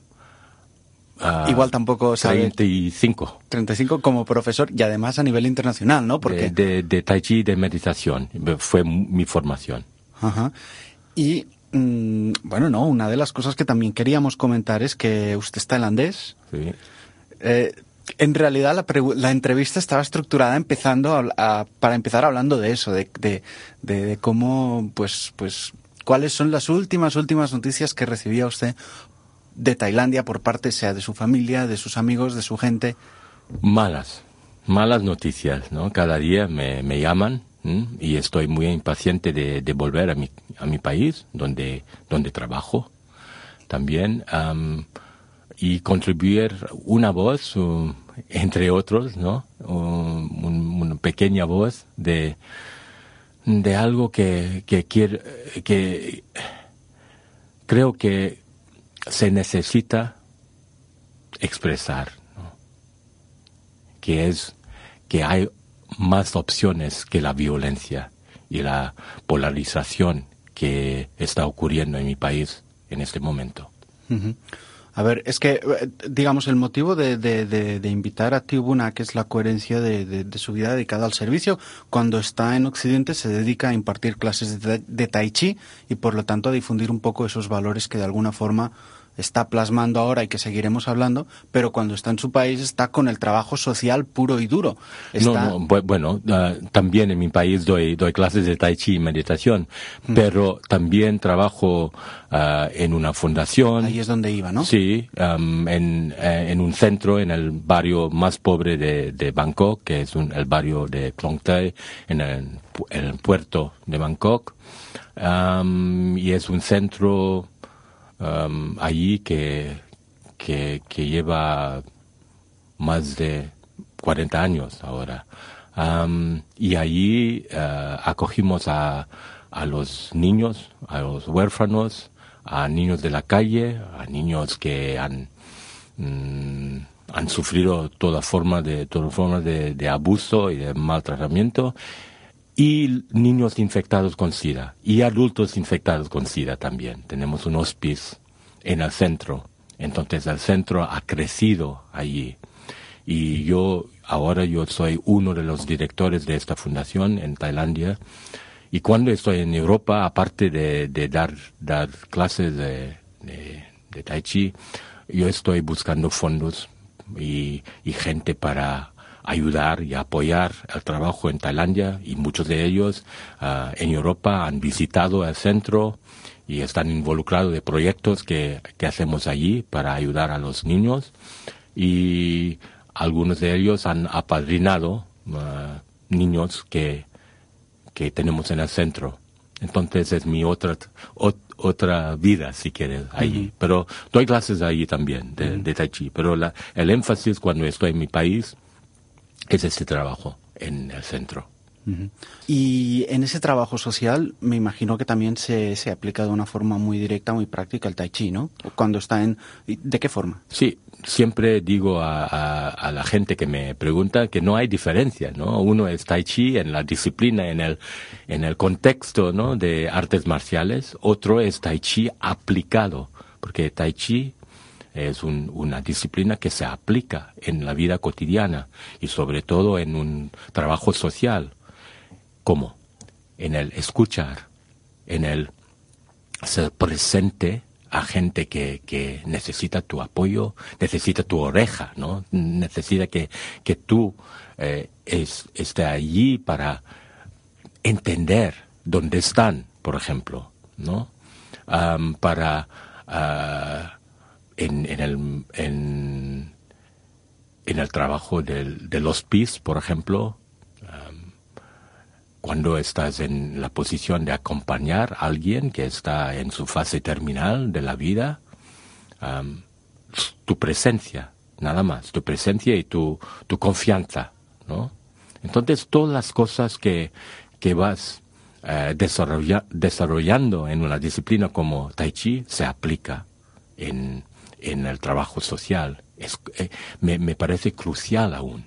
Uh, Igual tampoco sabe. treinta y cinco. treinta y cinco como profesor y además a nivel internacional, ¿no? Porque... De, de, de Tai Chi de meditación. Fue mi formación. Ajá. Y, mmm, bueno, no, una de las cosas que también queríamos comentar es que usted es tailandés. Sí. Eh, En realidad la, la entrevista estaba estructurada empezando a, a, para empezar hablando de eso, de, de, de, de cómo, pues, pues, cuáles son las últimas, últimas noticias que recibía usted de Tailandia por parte, sea de su familia, de sus amigos, de su gente. Malas, malas noticias, ¿no? Cada día me, me llaman ¿m? y estoy muy impaciente de, de volver a mi, a mi país, donde, donde trabajo también. Um, y contribuir una voz, um, entre otros, ¿no? Um, un, una pequeña voz de, de algo que, que, quiere, que creo que se necesita expresar, ¿no? que es que hay más opciones que la violencia y la polarización que está ocurriendo en mi país en este momento. Uh-huh. A ver, es que, digamos, el motivo de, de, de, de invitar a Tibuna, que es la coherencia de, de, de su vida dedicada al servicio, cuando está en Occidente se dedica a impartir clases de, de Tai Chi y por lo tanto a difundir un poco esos valores que de alguna forma está plasmando ahora y que seguiremos hablando, pero cuando está en su país está con el trabajo social puro y duro. Está... No, no, bueno, uh, también en mi país doy, doy clases de Tai Chi y meditación, mm. pero también trabajo uh, en una fundación. Ahí es donde iba, ¿no? Sí, um, en, eh, en un centro en el barrio más pobre de, de Bangkok, que es un, el barrio de Klong Thai, en el, en el puerto de Bangkok, um, y es un centro Um, allí que, que, que lleva más de cuarenta años ahora. Um, y allí uh, acogimos a, a los niños, a los huérfanos, a niños de la calle, a niños que han, mm, han sufrido toda forma de, toda forma de, de abuso y de maltratamiento, y niños infectados con SIDA, y adultos infectados con SIDA también. Tenemos un hospice en el centro, entonces el centro ha crecido allí. Y yo, ahora yo soy uno de los directores de esta fundación en Tailandia, y cuando estoy en Europa, aparte de, de dar, dar clases de, de, de Tai Chi, yo estoy buscando fondos y, y gente para ayudar y apoyar el trabajo en Tailandia, y muchos de ellos uh, en Europa han visitado el centro y están involucrados de proyectos que, que hacemos allí para ayudar a los niños, y algunos de ellos han apadrinado uh, niños que, que tenemos en el centro. Entonces es mi otra ot, otra vida, si quieres, allí. Uh-huh. Pero doy clases allí también de, uh-huh. de Tai Chi, pero la, el énfasis cuando estoy en mi país es este trabajo en el centro. Uh-huh. Y en ese trabajo social me imagino que también se, se aplica de una forma muy directa, muy práctica el Tai Chi, ¿no? Cuando está en... ¿De qué forma? Sí, siempre digo a, a, a la gente que me pregunta que no hay diferencia, ¿no? Uno es Tai Chi en la disciplina, en el, en el contexto, ¿no?, de artes marciales. Otro es Tai Chi aplicado, porque Tai Chi es un, una disciplina que se aplica en la vida cotidiana y sobre todo en un trabajo social. ¿Cómo? En el escuchar, en el ser presente a gente que, que necesita tu apoyo, necesita tu oreja, ¿no? Necesita que, que tú eh, es, esté allí para entender dónde están, por ejemplo, ¿no? Um, para... Uh, En, en, el, en, en el trabajo del, del hospice, por ejemplo, um, cuando estás en la posición de acompañar a alguien que está en su fase terminal de la vida, um, tu presencia, nada más, tu presencia y tu, tu confianza, ¿no? Entonces, todas las cosas que, que vas uh, desarrolla, desarrollando en una disciplina como Tai Chi se aplica en en el trabajo social. Es, eh, me, me parece crucial aún.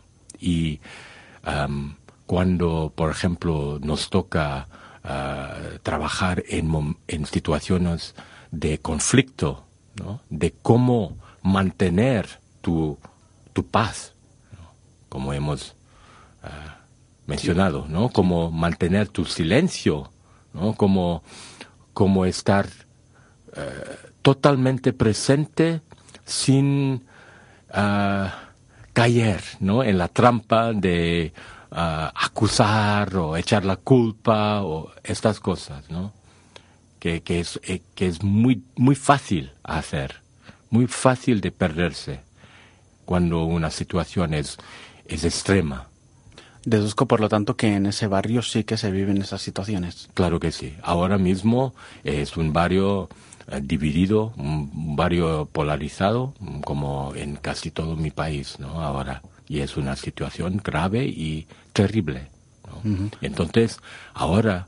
Y um, cuando, por ejemplo, nos toca uh, trabajar en, en situaciones de conflicto, ¿no?, de cómo mantener tu, tu paz, ¿no?, como hemos uh, mencionado, ¿no?, cómo mantener tu silencio, ¿no?, cómo, cómo estar uh, totalmente presente sin uh, caer, ¿no?, en la trampa de uh, acusar o echar la culpa o estas cosas, ¿no?, que, que es, eh, que es muy, muy fácil hacer, muy fácil de perderse cuando una situación es, es extrema. Deduzco, por lo tanto, que en ese barrio sí que se viven esas situaciones. Claro que sí. Ahora mismo es un barrio eh, dividido, un barrio polarizado, como en casi todo mi país, ¿no?, ahora. Y es una situación grave y terrible, ¿no? Uh-huh. Entonces, ahora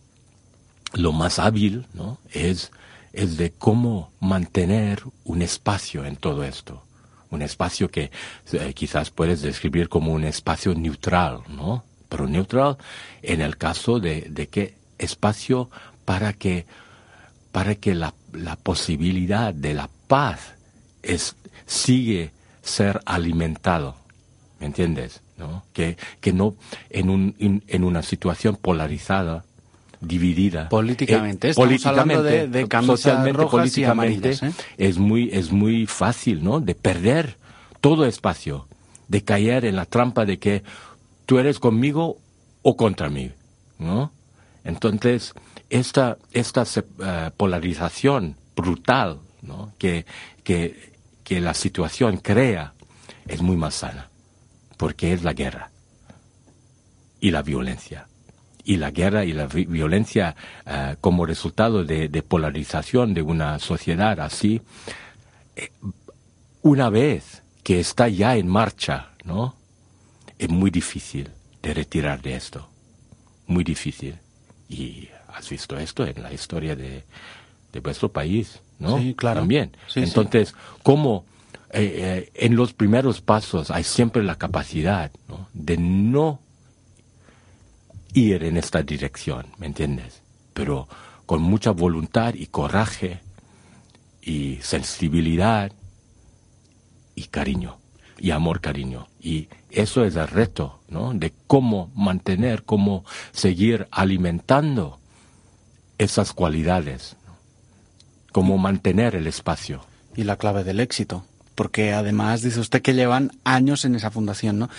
lo más hábil, ¿no?, es, es de cómo mantener un espacio en todo esto. Un espacio que eh, quizás puedes describir como un espacio neutral, ¿no? Pero neutral en el caso de, de que espacio para que, para que la, la posibilidad de la paz es, sigue ser alimentado, ¿me entiendes? ¿No? Que, que no en, un, in, en una situación polarizada, dividida políticamente, eh, estamos políticamente, hablando de, de camisas socialmente, rojas políticamente, y amarillas, ¿eh? es muy es muy fácil, ¿no? De perder todo espacio, de caer en la trampa de que tú eres conmigo o contra mí, ¿no? Entonces esta esta uh, polarización brutal, ¿no? que que que la situación crea es muy más sana, porque es la guerra y la violencia. Y la guerra y la vi- violencia uh, como resultado de, de polarización de una sociedad así, eh, una vez que está ya en marcha, ¿no? Es muy difícil de retirar de esto, muy difícil. Y has visto esto en la historia de, de vuestro país, ¿no? Sí, claro. También. Sí, Entonces, sí. ¿cómo eh, eh, en los primeros pasos hay siempre la capacidad, ¿no? de no ir en esta dirección, ¿me entiendes? Pero con mucha voluntad y coraje y sensibilidad y cariño y amor, cariño. Y eso es el reto, ¿no? De cómo mantener, cómo seguir alimentando esas cualidades, ¿no? Cómo mantener el espacio. Y la clave del éxito. Porque además dice usted que llevan años en esa fundación, ¿no?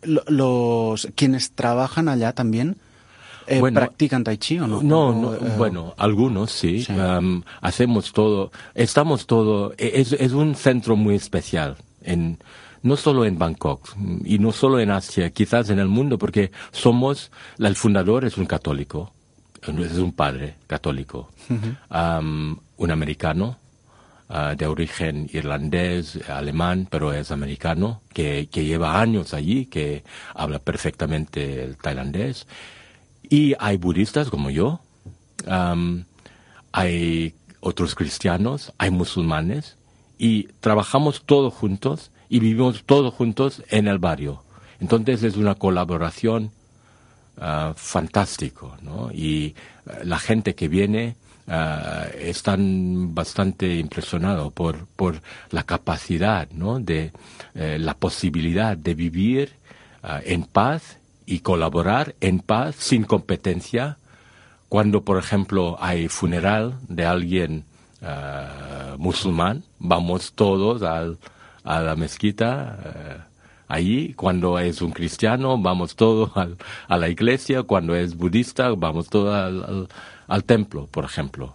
Los quienes trabajan allá también eh, bueno, practican tai chi o no? No, o, no eh, bueno, algunos sí. sí. Um, hacemos todo, estamos todo. Es, es un centro muy especial en no solo en Bangkok y no solo en Asia, quizás en el mundo, porque somos el fundador es un católico, es un padre católico, uh-huh. um, un americano. Uh, de origen irlandés, alemán, pero es americano, que, que lleva años allí, que habla perfectamente el tailandés. Y hay budistas como yo, um, hay otros cristianos, hay musulmanes, y trabajamos todos juntos y vivimos todos juntos en el barrio. Entonces es una colaboración uh, fantástico, ¿no? Y uh, la gente que viene Uh, están bastante impresionados por, por la capacidad, ¿no? de eh, la posibilidad de vivir uh, en paz y colaborar en paz sin competencia. Cuando, por ejemplo, hay funeral de alguien uh, musulmán, vamos todos al, a la mezquita uh, allí. Cuando es un cristiano, vamos todos al, a la iglesia. Cuando es budista, vamos todos al, al al templo, por ejemplo,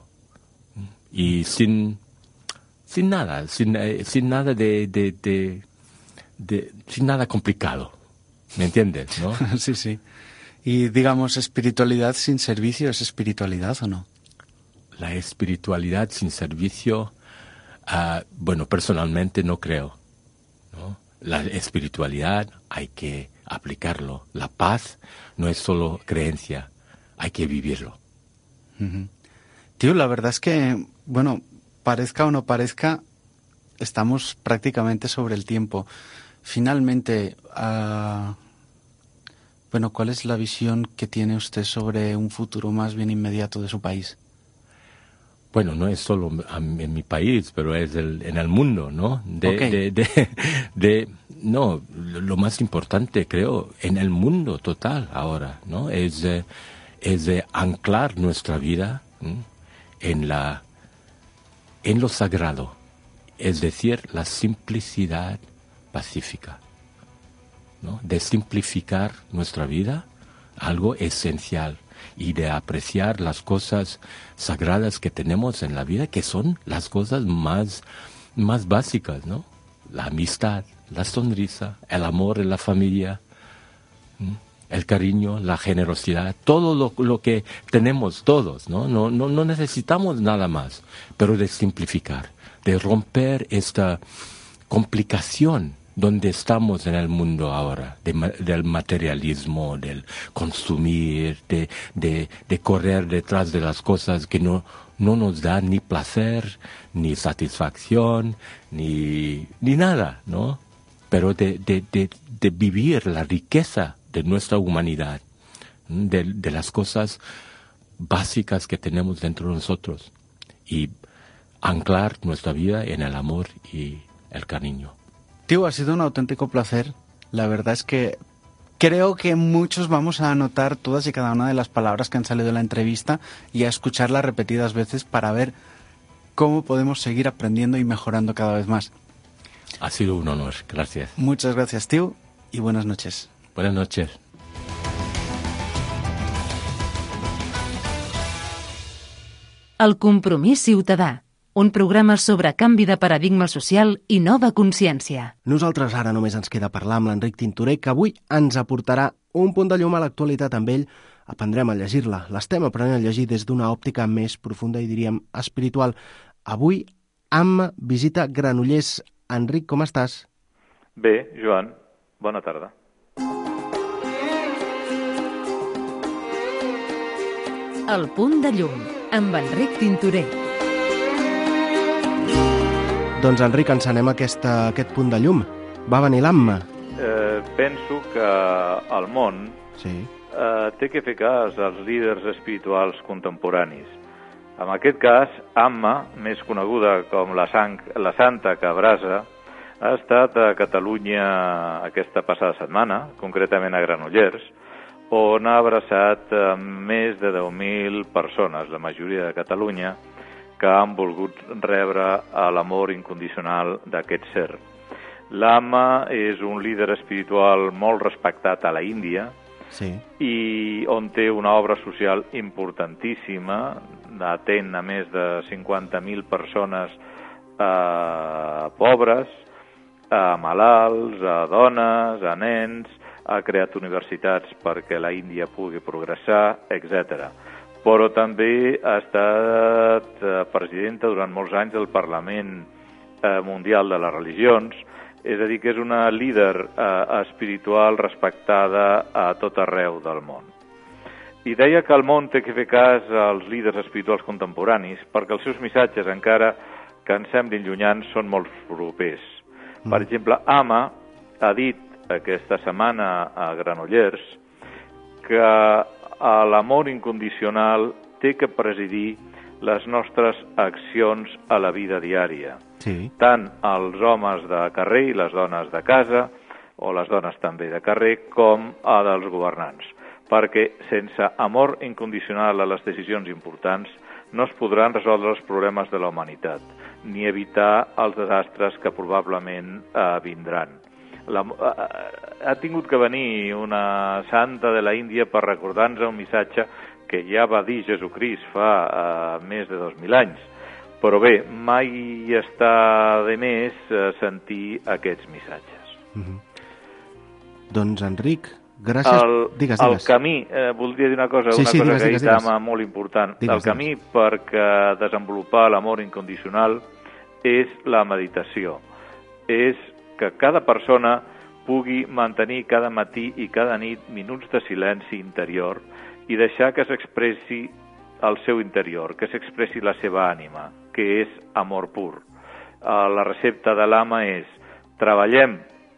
y sin sin nada, sin, eh, sin nada de, de, de, de, sin nada complicado, ¿me entiendes? ¿No? Sí, sí. Y digamos, espiritualidad sin servicio, ¿es espiritualidad o no? La espiritualidad sin servicio, uh, bueno, personalmente no creo, ¿no? La espiritualidad hay que aplicarlo. La paz no es solo creencia, hay que vivirlo. Uh-huh. Tío, la verdad es que, bueno, parezca o no parezca, estamos prácticamente sobre el tiempo. Finalmente, uh, bueno, ¿cuál es la visión que tiene usted sobre un futuro más bien inmediato de su país? Bueno, no es solo en mi país, pero es el, en el mundo, ¿no? De, okay. de, de, de, no, lo más importante, creo, en el mundo total ahora, ¿no? Es... Eh, es de anclar nuestra vida ¿eh? en la en lo sagrado, es decir, la simplicidad pacífica, ¿no? De simplificar nuestra vida, algo esencial, y de apreciar las cosas sagradas que tenemos en la vida, que son las cosas más, más básicas, ¿no? La amistad, la sonrisa, el amor en la familia, ¿eh? El cariño, la generosidad, todo lo, lo que tenemos todos, ¿no? No, no, no necesitamos nada más, pero de simplificar, de romper esta complicación donde estamos en el mundo ahora, de, del materialismo, del consumir, de, de, de correr detrás de las cosas que no, no nos dan ni placer, ni satisfacción, ni, ni nada, ¿no? Pero de, de, de, de vivir la riqueza de nuestra humanidad, de, de las cosas básicas que tenemos dentro de nosotros y anclar nuestra vida en el amor y el cariño. Tío, ha sido un auténtico placer. La verdad es que creo que muchos vamos a anotar todas y cada una de las palabras que han salido de la entrevista y a escucharlas repetidas veces para ver cómo podemos seguir aprendiendo y mejorando cada vez más. Ha sido un honor, gracias. Muchas gracias, tío, y buenas noches. Buenas noches. El compromís ciutadà, un programa sobre canvi de paradigma social i nova consciència. Nosaltres ara només ens queda parlar amb l'Enric Tintorer, que avui ens aportarà un punt de llum a l'actualitat. Amb ell aprendrem a llegir-la. L'estem aprenent a llegir des d'una òptica més profunda i, diríem, espiritual. Avui, Amma visita Granollers. Enric, com estàs? Bé, Joan, bona tarda. El punt de llum, amb Enric Tintorer. Doncs, Enric, encenem aquesta, aquest punt de llum. Va venir l'Amma. Eh, penso que el món sí. eh, té que fer cas als líders espirituals contemporanis. En aquest cas, Amma, més coneguda com la, sang, la Santa Cabrasa, ha estat a Catalunya aquesta passada setmana, concretament a Granollers, on ha abraçat més de deu mil persones, la majoria de Catalunya, que han volgut rebre l'amor incondicional d'aquest ser. L'Amma és un líder espiritual molt respectat a la Índia, sí. i on té una obra social importantíssima, atén a més de cinquanta mil persones eh, pobres, a malalts, a dones, a nens, ha creat universitats perquè la Índia pugui progressar, etcètera. Però també ha estat presidenta durant molts anys del Parlament Mundial de les Religions, és a dir, que és una líder eh, espiritual respectada a tot arreu del món. I deia que el món té que fer cas als líders espirituals contemporanis perquè els seus missatges, encara que ens semblin llunyans, són molt propers. Mm. Per exemple, Amma ha dit aquesta setmana a Granollers que l'amor incondicional té que presidir les nostres accions a la vida diària. Sí. Tant els homes de carrer i les dones de casa, o les dones també de carrer, com a dels governants. Perquè sense amor incondicional a les decisions importants no es podran resoldre els problemes de la humanitat, ni evitar els desastres que probablement eh, vindran. La, eh, ha tingut que venir una santa de la Índia per recordar-nos un missatge que ja va dir Jesucrist fa eh, més de dos mil anys. Però bé, mai està de més eh, sentir aquests missatges. Mm-hmm. Doncs, Enric, gràcies. El, digues, el digues. camí, eh, voldria dir una cosa, sí, una sí, cosa digues, que digues, ha dit digues. Amma molt important. Digues, el camí digues. Per desenvolupar l'amor incondicional és la meditació. És que cada persona pugui mantenir cada matí i cada nit minuts de silenci interior i deixar que s'expressi el seu interior, que s'expressi la seva ànima, que és amor pur. La recepta de l'Amma és treballem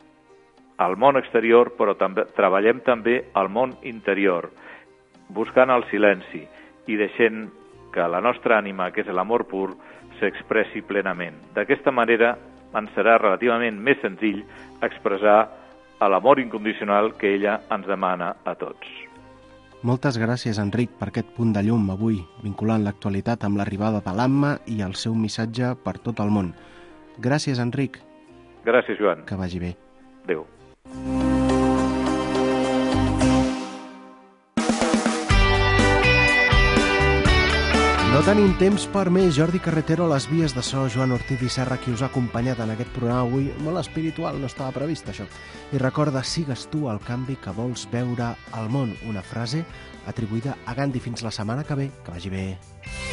al món exterior, però també treballem també al món interior, buscant el silenci i deixant que la nostra ànima, que és l'amor pur, s'expressi plenament. D'aquesta manera ens serà relativament més senzill expressar l'amor incondicional que ella ens demana a tots. Moltes gràcies, Enric, per aquest punt de llum avui, vinculant l'actualitat amb l'arribada de l'Amma i el seu missatge per tot el món. Gràcies, Enric. Gràcies, Joan. Que vagi bé. Adéu. No tenim temps per més. Jordi Carretero a les vies de so, Joan Ortiz i Serra, qui us ha acompanyat en aquest programa avui. Molt espiritual, no estava previst això. I recorda, sigues tu el canvi que vols veure al món. Una frase atribuïda a Gandhi. Fins la setmana que ve. Que vagi bé.